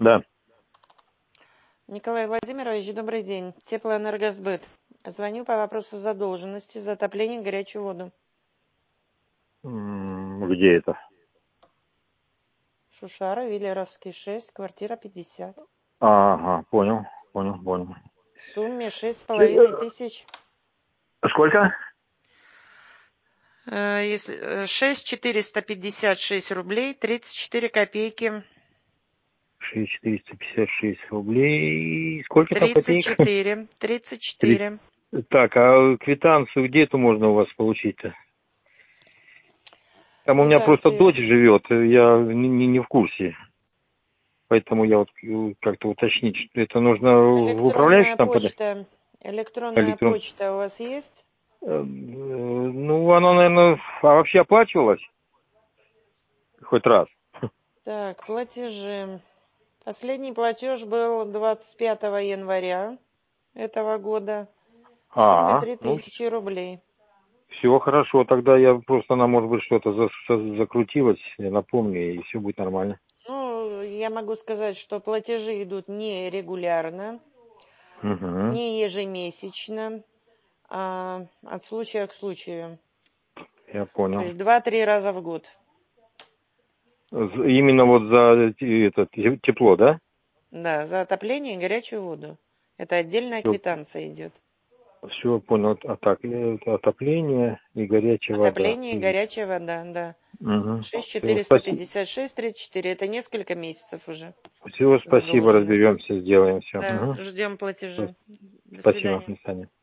Да. Николай Владимирович, добрый день. Теплоэнергосбыт. Звоню по вопросу задолженности за отопление и горячую воду. Где это? Шушара, Виллеровский, 6, квартира 50. Ага, понял. В сумме 6,5 тысяч. Сколько? 6,456 рублей, 34 копейки. 6,456 рублей. Сколько там копеек? 34. Так, а квитанцию где это можно у вас получить-то? Там у меня просто дочь живет, я не в курсе. Поэтому я вот как-то уточнить, что это нужно в управляющий там подать? Электронная почта у вас есть? Ну, она, наверное, вообще оплачивалась хоть раз. Так, платежи. Последний платеж был 25 января этого года в сумме 3000 рублей. Все хорошо, тогда я просто, она, может быть, что-то закрутилась, я напомню, и все будет нормально. Ну, я могу сказать, что платежи идут не регулярно, не ежемесячно, а от случая к случаю. Я понял. То есть 2-3 раза в год. Именно вот за это тепло, да? Да, за отопление и горячую воду. Это отдельная квитанция идет. Все понял. А так, отопление и горячая вода. Отопление и горячая вода, да. Угу. 6,456, 34. Это несколько месяцев уже. Все, спасибо, разберемся, сделаем все. Да, ждем платежи. До Спасибо, свидания. до свидания.